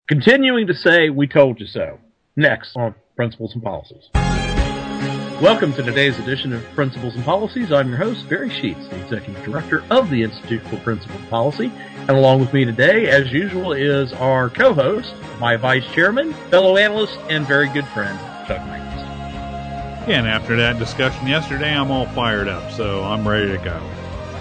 Continuing to say, we told you so. Next on Principles and Policies. Welcome to today's edition of Principles and Policies. I'm your host, Barry Sheets, the Executive Director of the Institute for Principles and Policy. And along with me today, as usual, is our co-host, my Vice Chairman, fellow analyst, and very good friend, Chuck Michaels. Yeah, and after that discussion yesterday, I'm all fired up, so I'm ready to go.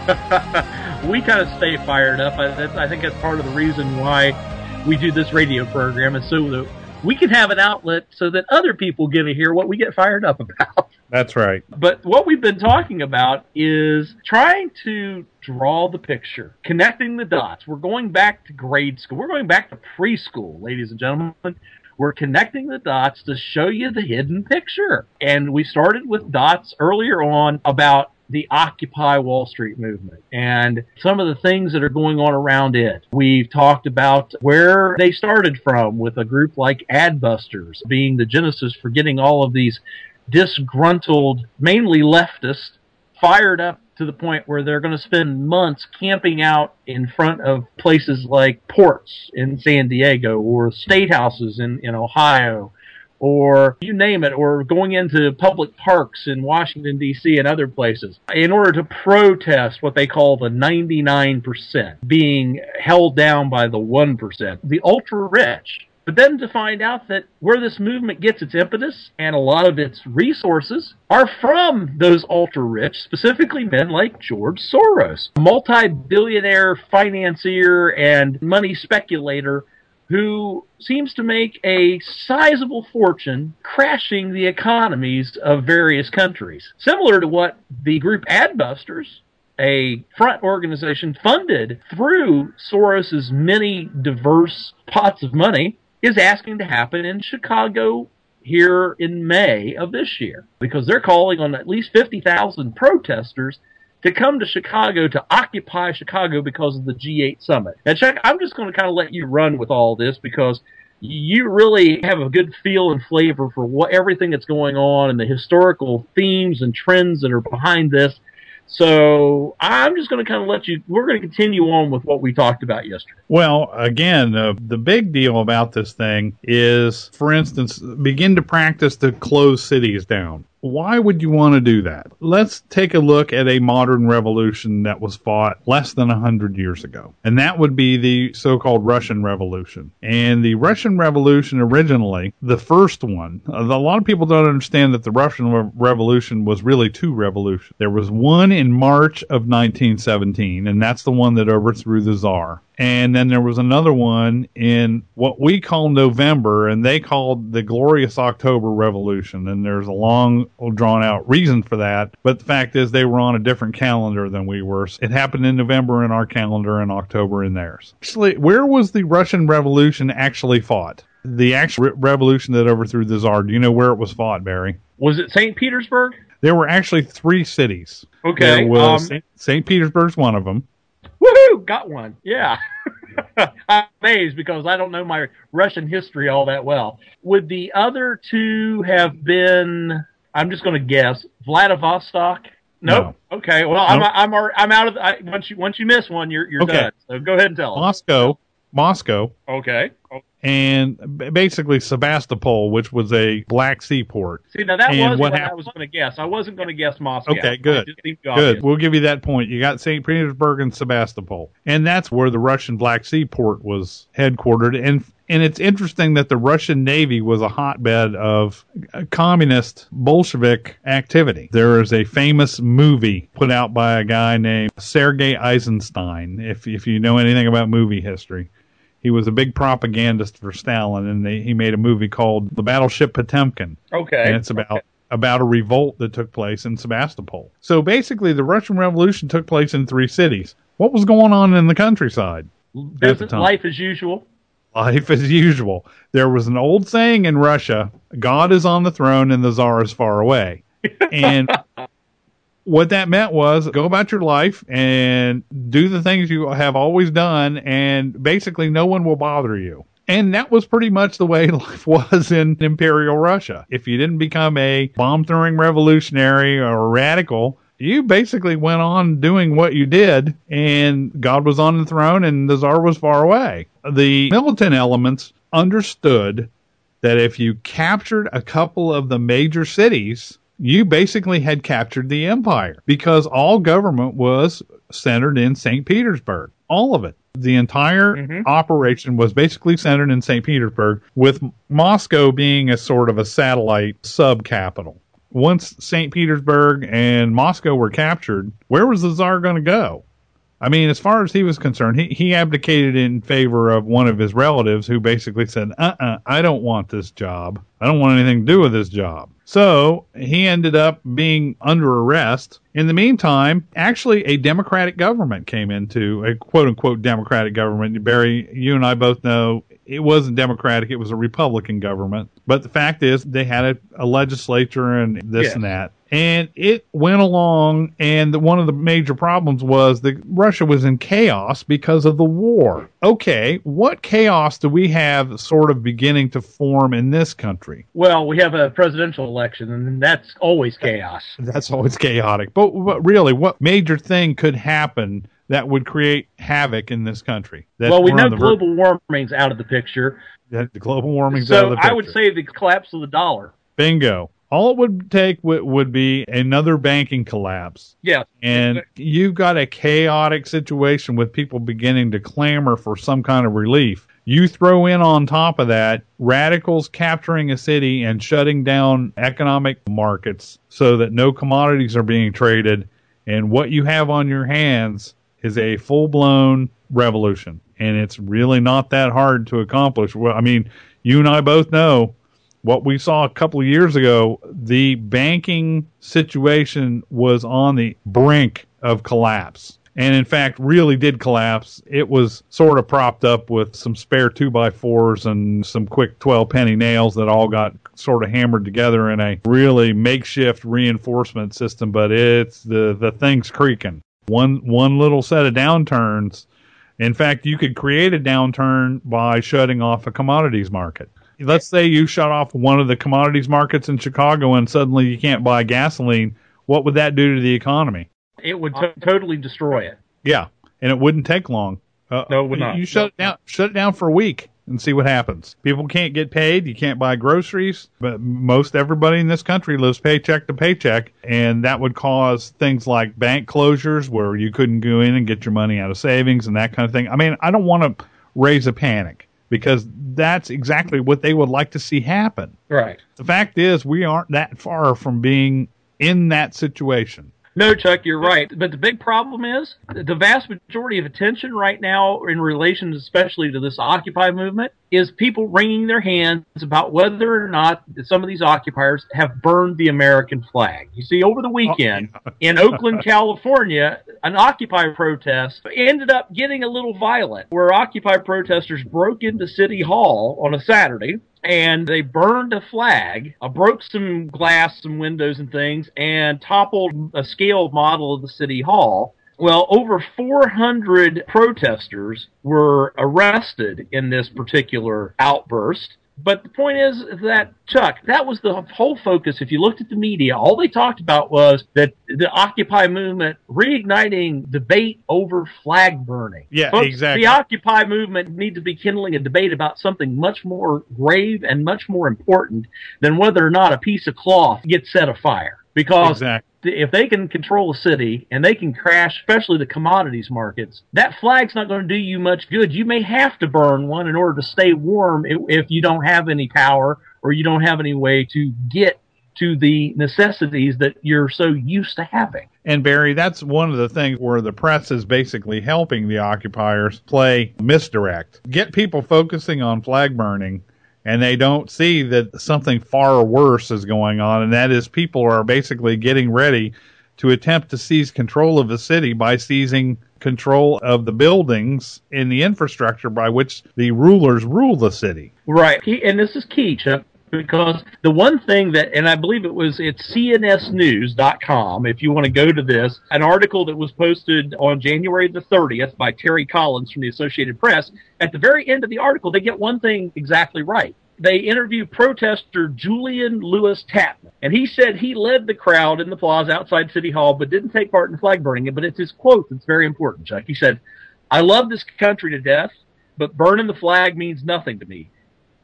We kind of stay fired up. I think that's part of the reason why we do this radio program, is so that we can have an outlet so that other people get to hear what we get fired up about. That's right. But what we've been talking about is trying to draw the picture, connecting the dots. We're going back to grade school. We're going back to preschool, ladies and gentlemen. We're connecting the dots to show you the hidden picture. And we started with dots earlier on about the Occupy Wall Street movement and some of the things that are going on around it. We've talked about where they started from with a group like Adbusters being the genesis for getting all of these disgruntled, mainly leftists, fired up to the point where they're going to spend months camping out in front of places like ports in San Diego or state houses in Ohio, or you name it, or going into public parks in Washington, D.C. and other places in order to protest what they call the 99% being held down by the 1%, the ultra-rich. But then to find out that where this movement gets its impetus and a lot of its resources are from those ultra-rich, specifically men like George Soros, a multi-billionaire financier and money speculator who seems to make a sizable fortune crashing the economies of various countries. Similar to what the group Adbusters, a front organization funded through Soros's many diverse pots of money, is asking to happen in Chicago here in May of this year, because they're calling on at least 50,000 protesters to come to Chicago to occupy Chicago because of the G8 summit. Now, Chuck, I'm just going to kind of let you run with all this because you really have a good feel and flavor for everything that's going on and the historical themes and trends that are behind this. So I'm just going to kind of we're going to continue on with what we talked about yesterday. Well, again, the big deal about this thing is, for instance, begin to practice to close cities down. Why would you want to do that? Let's take a look at a modern revolution that was fought less than 100 years ago. And that would be the so-called Russian Revolution. And the Russian Revolution originally, the first one, a lot of people don't understand that the Russian Revolution was really two revolutions. There was one in March of 1917, and that's the one that overthrew the Tsar. And then there was another one in what we call November, and they called the Glorious October Revolution. And there's a long, drawn-out reason for that. But the fact is they were on a different calendar than we were. It happened in November in our calendar and October in theirs. Actually, where was the Russian Revolution actually fought? The actual revolution that overthrew the Tsar. Do you know where it was fought, Barry? Was it St. Petersburg? There were actually three cities. Okay. There was St. Petersburg's one of them. Woohoo! Got one. Yeah. I'm amazed because I don't know my Russian history all that well. Would the other two have been, I'm just going to guess, Vladivostok? Nope. No. Okay. Well, nope. I'm out of once you miss one, you're okay. Done. So go ahead and tell us. Moscow. Okay. And basically Sebastopol, which was a Black Sea port. See, now that was what I was going to guess. I wasn't going to guess Moscow. Okay, good. Good. We'll give you that point. You got St. Petersburg and Sebastopol. And that's where the Russian Black Sea port was headquartered. And it's interesting that the Russian Navy was a hotbed of communist Bolshevik activity. There is a famous movie put out by a guy named Sergei Eisenstein, if you know anything about movie history. He was a big propagandist for Stalin, and he made a movie called The Battleship Potemkin. Okay. And it's about a revolt that took place in Sebastopol. So basically, the Russian Revolution took place in three cities. What was going on in the countryside? Life as usual. Life as usual. There was an old saying in Russia, God is on the throne and the Tsar is far away. And what that meant was go about your life and do the things you have always done, and basically no one will bother you. And that was pretty much the way life was in Imperial Russia. If you didn't become a bomb-throwing revolutionary or a radical, you basically went on doing what you did, and God was on the throne and the Tsar was far away. The militant elements understood that if you captured a couple of the major cities, you basically had captured the empire, because all government was centered in St. Petersburg. All of it. The entire operation was basically centered in St. Petersburg, with Moscow being a sort of a satellite sub-capital. Once St. Petersburg and Moscow were captured, where was the Tsar going to go? I mean, as far as he was concerned, he abdicated in favor of one of his relatives who basically said, I don't want this job. I don't want anything to do with this job. So he ended up being under arrest. In the meantime, actually a democratic government came into, a quote-unquote democratic government. Barry, you and I both know it wasn't democratic. It was a Republican government. But the fact is they had a legislature and this and that. And it went along, and one of the major problems was that Russia was in chaos because of the war. Okay, what chaos do we have sort of beginning to form in this country? Well, we have a presidential election, and that's always chaos. That's always chaotic. But really, what major thing could happen that would create havoc in this country? Well, we know global warming's out of the picture. The global warming's out of the picture. So I would say the collapse of the dollar. Bingo. All it would take would be another banking collapse. Yeah. And you've got a chaotic situation with people beginning to clamor for some kind of relief. You throw in on top of that radicals capturing a city and shutting down economic markets so that no commodities are being traded, and what you have on your hands is a full-blown revolution. And it's really not that hard to accomplish. Well, I mean, you and I both know what we saw a couple of years ago. The banking situation was on the brink of collapse. And in fact, really did collapse. It was sort of propped up with some spare 2x4s and some quick 12-penny nails that all got sort of hammered together in a really makeshift reinforcement system. But it's the thing's creaking. One little set of downturns. In fact, you could create a downturn by shutting off a commodities market. Let's say you shut off one of the commodities markets in Chicago and suddenly you can't buy gasoline. What would that do to the economy? It would totally destroy it. Yeah, and it wouldn't take long. No, it would not. You shut it down for a week and see what happens. People can't get paid. You can't buy groceries. But most everybody in this country lives paycheck to paycheck, and that would cause things like bank closures where you couldn't go in and get your money out of savings and that kind of thing. I mean, I don't want to raise a panic, because that's exactly what they would like to see happen. Right. The fact is, we aren't that far from being in that situation. No, Chuck, you're right. But the big problem is the vast majority of attention right now in relation especially to this Occupy movement is people wringing their hands about whether or not some of these occupiers have burned the American flag. You see, over the weekend in Oakland, California, an Occupy protest ended up getting a little violent, where Occupy protesters broke into City Hall on a Saturday, and they burned a flag, broke some glass, some windows and things, and toppled a scale model of the City Hall. Well, over 400 protesters were arrested in this particular outburst. But the point is that, Chuck, that was the whole focus. If you looked at the media, all they talked about was that the Occupy movement reigniting debate over flag burning. Yeah, folks, exactly. The Occupy movement needs to be kindling a debate about something much more grave and much more important than whether or not a piece of cloth gets set afire. Because if they can control a city and they can crash, especially the commodities markets, that flag's not going to do you much good. You may have to burn one in order to stay warm if you don't have any power or you don't have any way to get to the necessities that you're so used to having. And Barry, that's one of the things where the press is basically helping the occupiers play misdirect. Get people focusing on flag burning, and they don't see that something far worse is going on, and that is people are basically getting ready to attempt to seize control of the city by seizing control of the buildings and the infrastructure by which the rulers rule the city. Right. And this is key, Chuck, because the one thing that, and I believe it's cnsnews.com, if you want to go to this, an article that was posted on January the 30th by Terry Collins from the Associated Press. At the very end of the article, they get one thing exactly right. They interview protester Julian Lewis Tapman, and he said he led the crowd in the plaza outside City Hall but didn't take part in flag burning. But it's his quote that's very important, Chuck. He said, "I love this country to death, but burning the flag means nothing to me.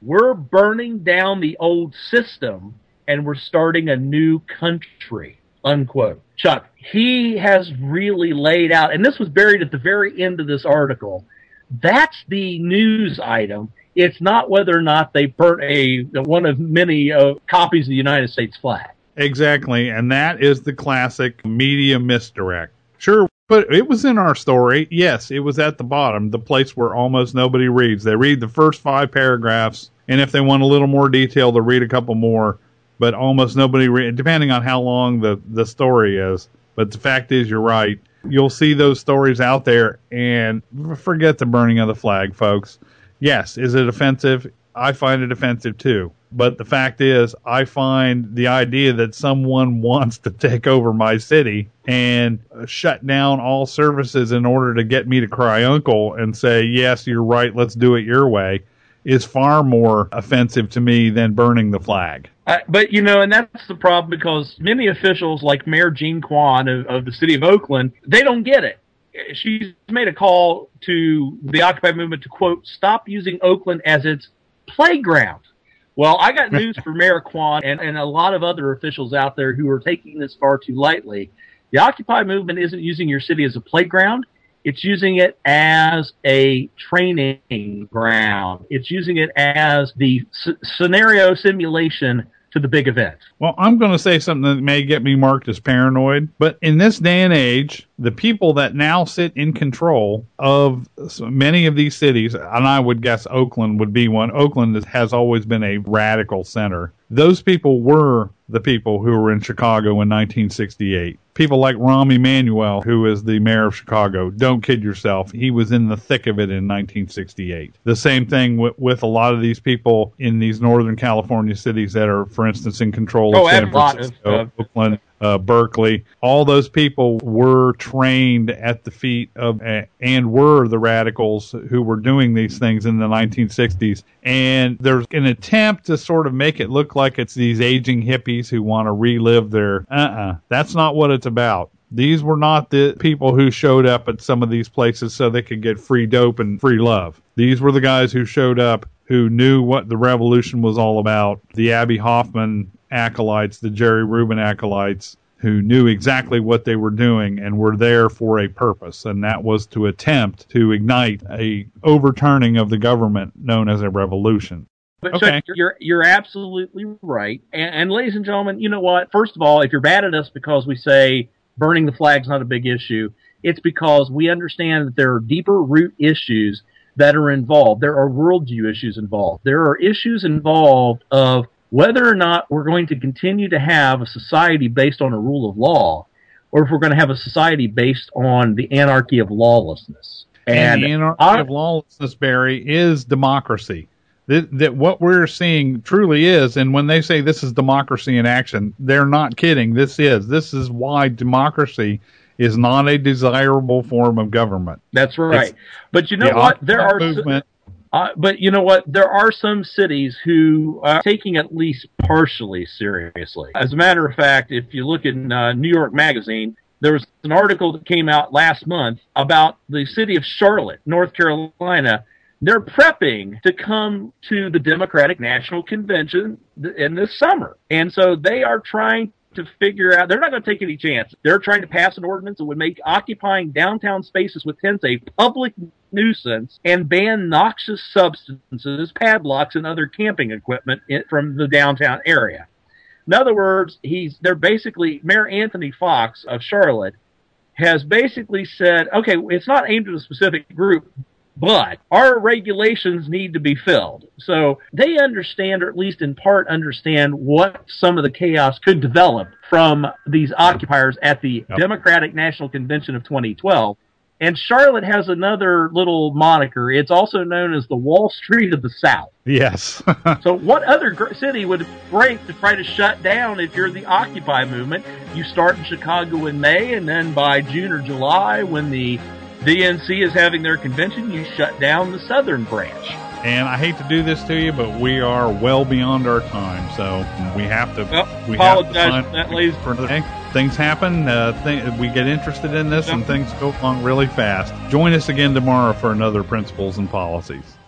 We're burning down the old system and we're starting a new country, unquote. Chuck, he has really laid out, and this was buried at the very end of this article. That's the news item. It's not whether or not they burnt one of many copies of the United States flag. Exactly, and that is the classic media misdirect. Sure, but it was in our story. Yes, it was at the bottom, the place where almost nobody reads. They read the first 5 paragraphs, and if they want a little more detail, they'll read a couple more, but almost nobody reads, depending on how long the story is. But the fact is, you're right. You'll see those stories out there, and forget the burning of the flag, folks. Yes, is it offensive? I find it offensive too. But the fact is, I find the idea that someone wants to take over my city and shut down all services in order to get me to cry uncle and say, yes, you're right, let's do it your way, is far more offensive to me than burning the flag. But, and that's the problem, because many officials like Mayor Jean Quan of the city of Oakland, they don't get it. She's made a call to the Occupy movement to, quote, stop using Oakland as its playground. Well, I got news for Mayor Quan and a lot of other officials out there who are taking this far too lightly. The Occupy movement isn't using your city as a playground. It's using it as a training ground. It's using it as the scenario simulation to the big event. Well, I'm going to say something that may get me marked as paranoid, but in this day and age, the people that now sit in control of many of these cities, and I would guess Oakland would be one. Oakland has always been a radical center. Those people were the people who were in Chicago in 1968. People like Rahm Emanuel, who is the mayor of Chicago. Don't kid yourself. He was in the thick of it in 1968. The same thing with a lot of these people in these Northern California cities that are, for instance, in control of San Francisco, Oakland, Berkeley. All those people were trained at the feet of and were the radicals who were doing these things in the 1960s. And there's an attempt to sort of make it look like it's these aging hippies who want to relive their That's not what it's about. These were not the people who showed up at some of these places so they could get free dope and free love. These were the guys who showed up who knew what the revolution was all about. The Abby Hoffman acolytes, the Jerry Rubin acolytes, who knew exactly what they were doing and were there for a purpose, and that was to attempt to ignite a overturning of the government known as a revolution. But okay. Chuck, you're absolutely right. And ladies and gentlemen, you know what? First of all, if you're mad at us because we say burning the flag's not a big issue, it's because we understand that there are deeper root issues that are involved. There are worldview issues involved. There are issues involved of whether or not we're going to continue to have a society based on a rule of law, or if we're going to have a society based on the anarchy of lawlessness. And the anarchy of lawlessness, Barry, is democracy. That what we're seeing truly is, and when they say this is democracy in action, they're not kidding. This is why democracy is not a desirable form of government. That's right. But you know what? There are movement. But you know what? There are some cities who are taking at least partially seriously. As a matter of fact, if you look in New York Magazine, there was an article that came out last month about the city of Charlotte, North Carolina. They're prepping to come to the Democratic National Convention in this summer. And so they are trying to figure out, they're not going to take any chances. They're trying to pass an ordinance that would make occupying downtown spaces with tents a public nuisance and ban noxious substances, padlocks, and other camping equipment from the downtown area. In other words, they're basically, Mayor Anthony Fox of Charlotte has basically said, okay, it's not aimed at a specific group, but our regulations need to be filled. So they understand, or at least in part understand, what some of the chaos could develop from these occupiers at the Democratic National Convention of 2012. And Charlotte has another little moniker. It's also known as the Wall Street of the South. Yes. So what other city would break to try to shut down if you're the Occupy movement? You start in Chicago in May, and then by June or July, when the DNC is having their convention, you shut down the southern branch. And I hate to do this to you, but we are well beyond our time, so we have to. Apologize for that, ladies. Things happen. We get interested in this, and things go along really fast. Join us again tomorrow for another Principles and Policies.